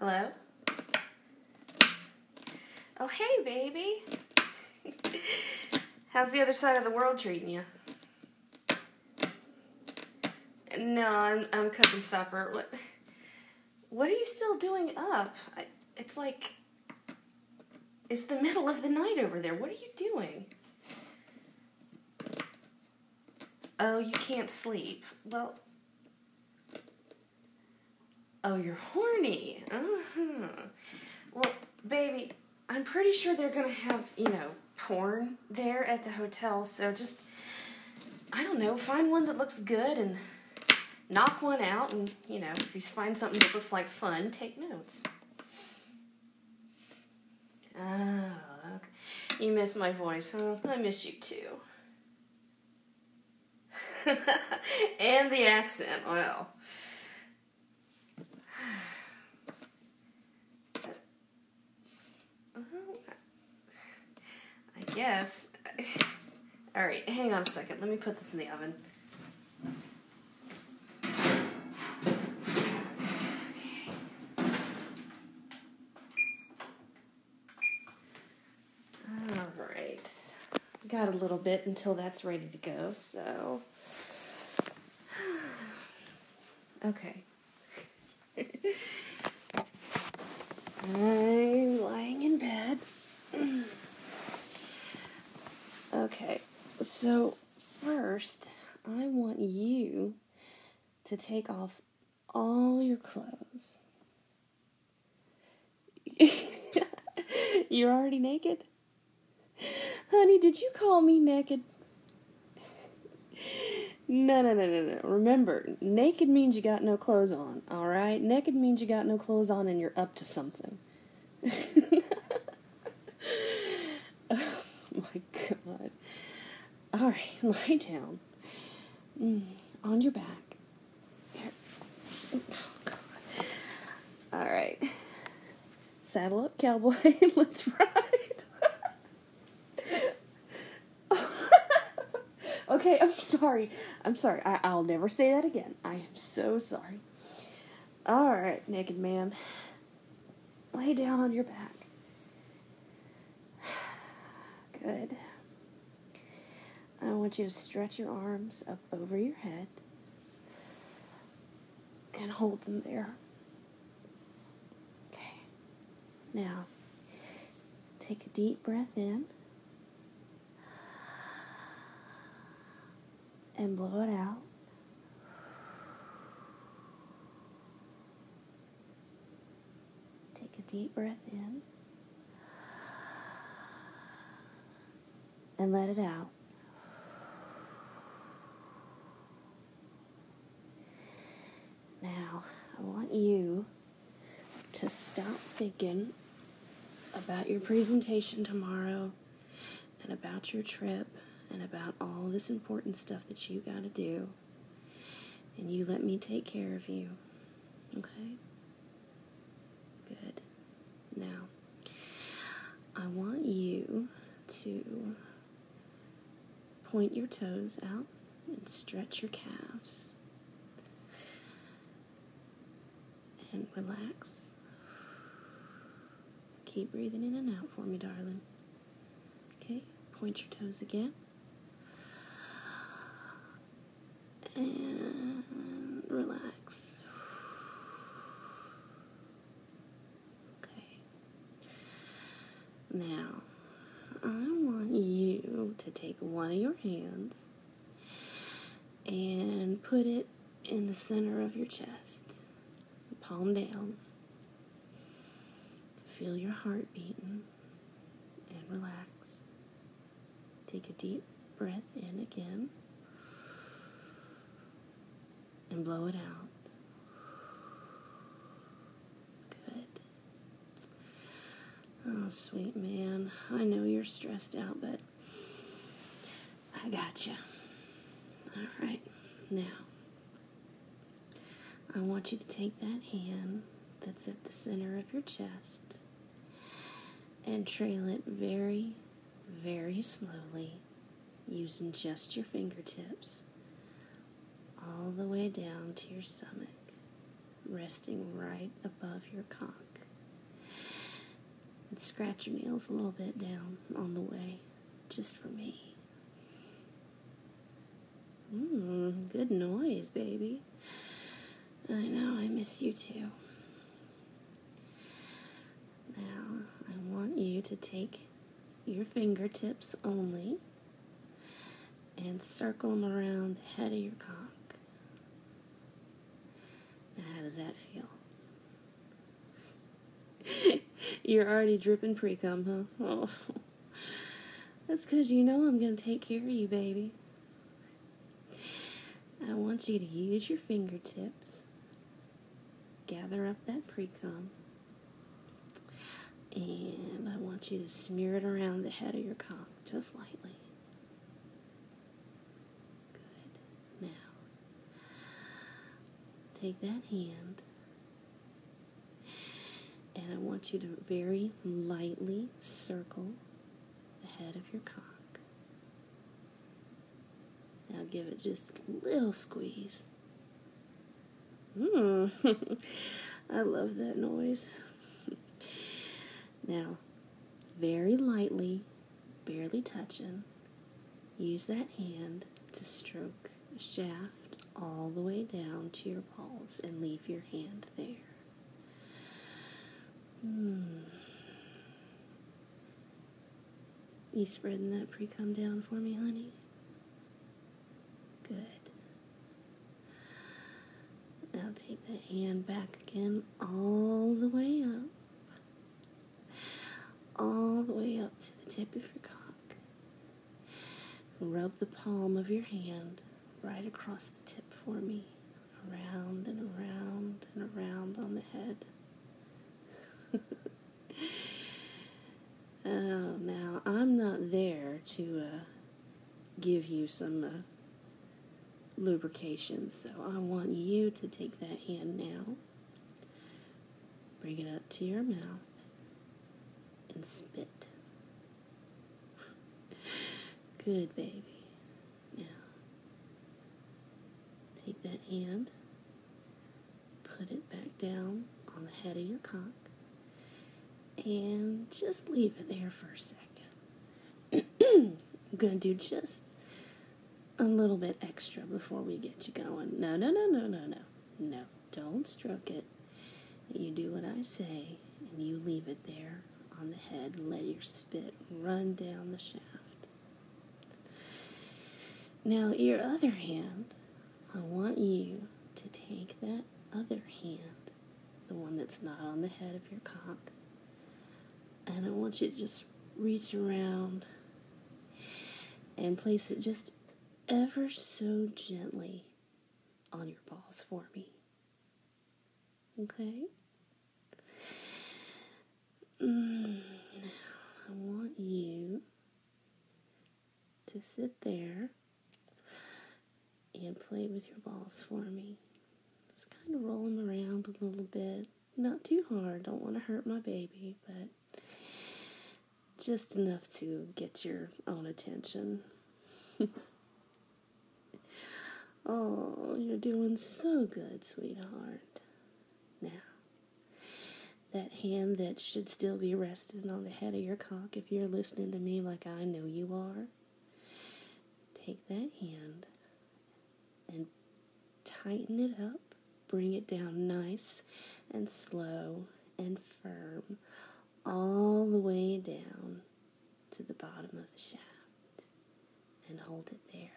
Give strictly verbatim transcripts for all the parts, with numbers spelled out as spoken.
Hello? Oh, hey, baby. How's the other side of the world treating you? No, I'm I'm cooking supper. What What are you still doing up? I, it's like it's the middle of the night over there. What are you doing? Oh, you can't sleep. Well, oh, you're horny. Uh-huh. Well, baby, I'm pretty sure they're gonna have, you know, porn there at the hotel, so just, I don't know, find one that looks good and knock one out, and, you know, if you find something that looks like fun, take notes. Oh, okay. You miss my voice, huh? I miss you too. And the accent, well. I guess. Alright, hang on a second. Let me put this in the oven. Alright. Got a little bit until that's ready to go, so. Okay. I'm lying in bed. Okay, so first, I want you to take off all your clothes. You're already naked? Honey, did you call me naked? No, no, no, no, no. Remember, naked means you got no clothes on, alright? Naked means you got no clothes on and you're up to something. Oh, my God. Alright, lie down. Mm, on your back. Here. Oh, God. Alright. Saddle up, cowboy. Let's ride. Okay, I'm sorry. I'm sorry. I, I'll never say that again. I am so sorry. Alright, naked man. Lay down on your back. Good. I want you to stretch your arms up over your head and hold them there. Okay. Now, take a deep breath in and blow it out. Take a deep breath in and let it out. Now, I want you to stop thinking about your presentation tomorrow and about your trip and about all this important stuff that you gotta do. And you let me take care of you. Okay? Good. Now, I want you to point your toes out and stretch your calves. And relax. Keep breathing in and out for me, darling. Okay? Point your toes again. And relax. Okay. Now, I want you to take one of your hands and put it in the center of your chest. Palm down. Feel your heart beating and relax. Take a deep breath in again and blow it out. Good. Oh, sweet man. I know you're stressed out, but I got you. All right. Now, I want you to take that hand that's at the center of your chest and trail it very, very slowly using just your fingertips all the way down to your stomach, resting right above your cock. and scratch your nails a little bit down on the way, just for me. Mmm, good noise, baby. I know, I miss you too. Now, I want you to take your fingertips only and circle them around the head of your cock. Now, how does that feel? You're already dripping pre-cum, huh? Oh, that's because you know I'm going to take care of you, baby. I want you to use your fingertips, gather up that pre-cum, and I want you to smear it around the head of your cock, just lightly. Good. Now, take that hand, and I want you to very lightly circle the head of your cock. Now give it just a little squeeze. Mmm, I love that noise. Now, very lightly, barely touching, use that hand to stroke the shaft all the way down to your balls and leave your hand there. Hmm. You spreading that pre-cum down for me, honey? Good. Now take that hand back again all the way up. All the way up to the tip of your cock. Rub the palm of your hand right across the tip for me. Around and around and around on the head. Oh, now I'm not there to uh, give you some uh, lubrication, so I want you to take that hand now, bring it up to your mouth, and spit. Good, baby. Now, take that hand, put it back down on the head of your cock, and just leave it there for a second. I'm going to do just a little bit extra before we get you going. No, no, no, no, no, no. No, don't stroke it. You do what I say, and you leave it there on the head and let your spit run down the shaft. Now, your other hand, I want you to take that other hand, the one that's not on the head of your cock, and I want you to just reach around and place it just ever so gently on your balls for me. Okay? Mm, now, I want you to sit there and play with your balls for me. Just kind of roll them around a little bit. Not too hard, don't want to hurt my baby, but just enough to get your own attention. Oh, you're doing so good, sweetheart. Now, that hand that should still be resting on the head of your cock, if you're listening to me like I know you are, take that hand and tighten it up. Bring it down nice and slow and firm all the way down to the bottom of the shaft, and hold it there.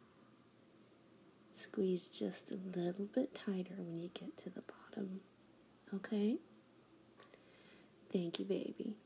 Squeeze just a little bit tighter when you get to the bottom. Okay? Thank you, baby.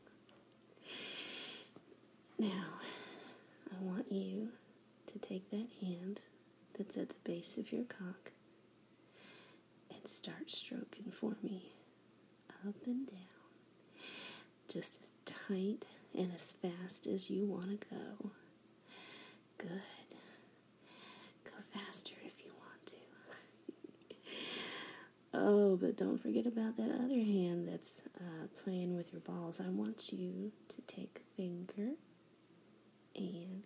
Now, I want you to take that hand that's at the base of your cock and start stroking for me up and down, just as tight and as fast as you want to go. Good. Go faster if you want to. Oh, but don't forget about that other hand that's uh, playing with your balls. I want you to take a finger and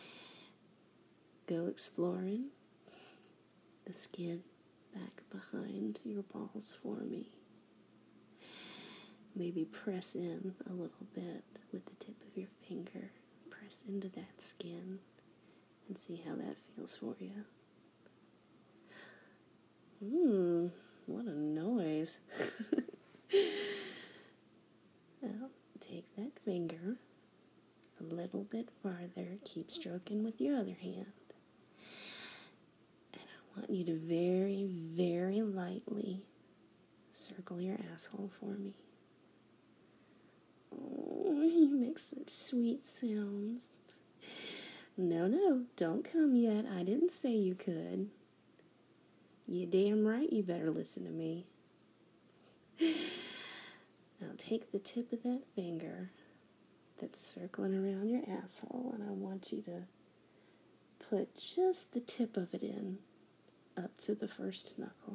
go exploring the skin back behind your balls for me. Maybe press in a little bit with the tip of your finger. Press into that skin and see how that feels for you. Mmm, what a noise. Well, take that finger a little bit farther. Keep stroking with your other hand. And I want you to very, very lightly circle your asshole for me. Oh, you make such sweet sounds. No, no, don't come yet. I didn't say you could. You damn right you better listen to me. Now take the tip of that finger that's circling around your asshole, and I want you to put just the tip of it in up to the first knuckle.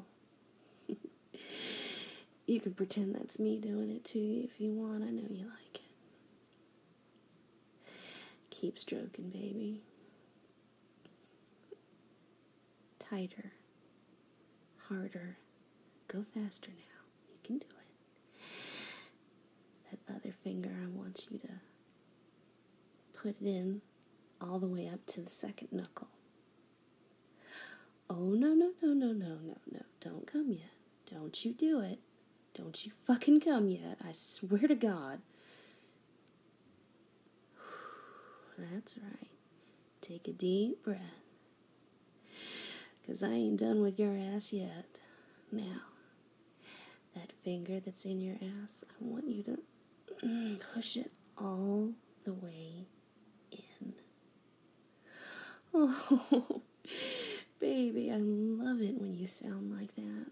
You can pretend that's me doing it to you if you want. I know you like it. Keep stroking, baby. Tighter. Harder. Go faster now. You can do it. That other finger, I want you to put it in all the way up to the second knuckle. Oh, no, no, no, no, no, no, no. Don't come yet. Don't you do it. Don't you fucking come yet. I swear to God. That's right. Take a deep breath. Because I ain't done with your ass yet. Now, that finger that's in your ass, I want you to mm, push it all the way in. Oh, baby, I love it when you sound like that.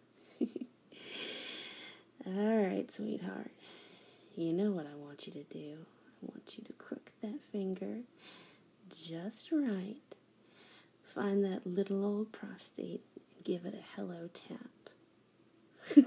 All right, sweetheart. You know what I want you to do. I want you to crook that finger just right. Find that little old prostate and give it a hello tap.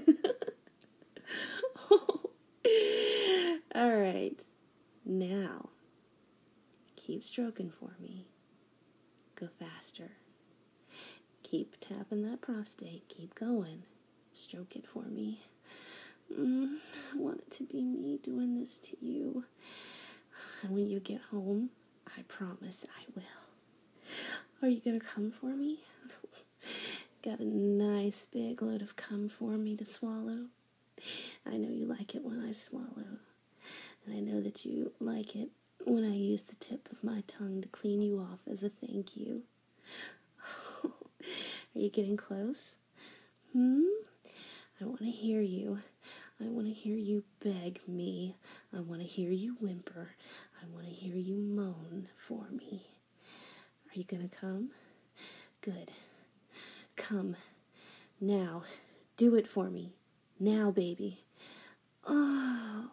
All right. Now, keep stroking for me. Go faster. Keep tapping that prostate. Keep going. Stroke it for me. Mm, I want it to be me doing this to you. And when you get home, I promise I will. Are you going to come for me? Got a nice big load of cum for me to swallow? I know you like it when I swallow. And I know that you like it when I use the tip of my tongue to clean you off as a thank you. Are you getting close? Hmm? I want to hear you. I want to hear you beg me. I want to hear you whimper. I want to hear you moan for me. Are you going to come? Good. Come. Now. Do it for me. Now, baby. Oh.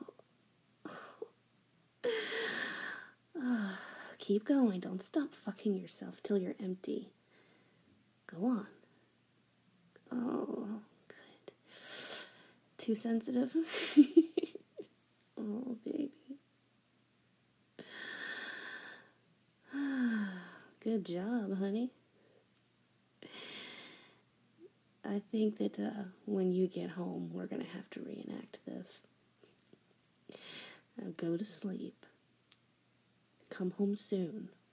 Oh. Keep going. Don't stop fucking yourself till you're empty. Go on. Oh, good. Too sensitive? Oh, baby. Good job, honey. I think that uh, when you get home, we're going to have to reenact this. Now go to sleep. Come home soon.